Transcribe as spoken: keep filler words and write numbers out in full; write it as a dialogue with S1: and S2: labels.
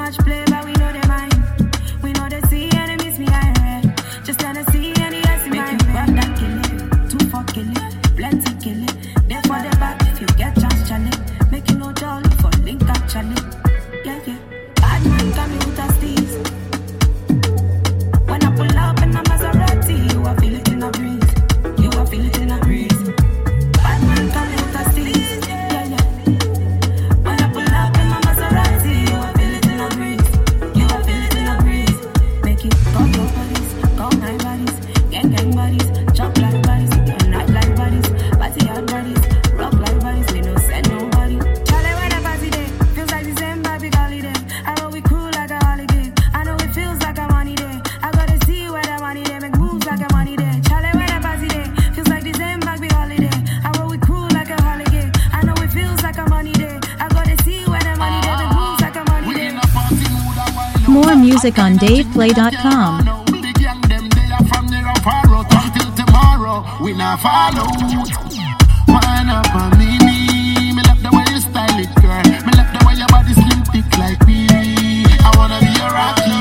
S1: much play, but we know they mind. We know they see enemies behind. Just let us see any S in my head. That kill it, two for kill it, plenty kill it. There for the back if you get chance, challenge. Make you no jolly for link up, challenge. Yeah, yeah. Bad man coming with us, these. When I pull up in a Maserati, you are feel it in a breeze. You are feel it in a breeze. Bad man coming with us, these. Yeah, yeah. When I pull up in a Maserati, you are feel it in a breeze. You are feel it in a breeze. Make it go your bodies, go my bodies, gang gang bodies, jump like bodies, game night like bodies, party hard bodies, rock like bodies. We no send nobody. Charlie, when I party day, feels like the same big holiday. I know we cool like a holiday. I know it feels like a money day. I gotta see where the money day, make moves like a money day. Charlie, when I party day, feels like the same big holiday. I know we cool like a holiday. I know it feels like a money day. I gotta see where the money day, make moves like a money day.
S2: More music on dave play dot com.
S3: We not follow. Wine up on me, me. Me love the way you style it, girl. Me love the way your body slim thick like me. I wanna be your rocky.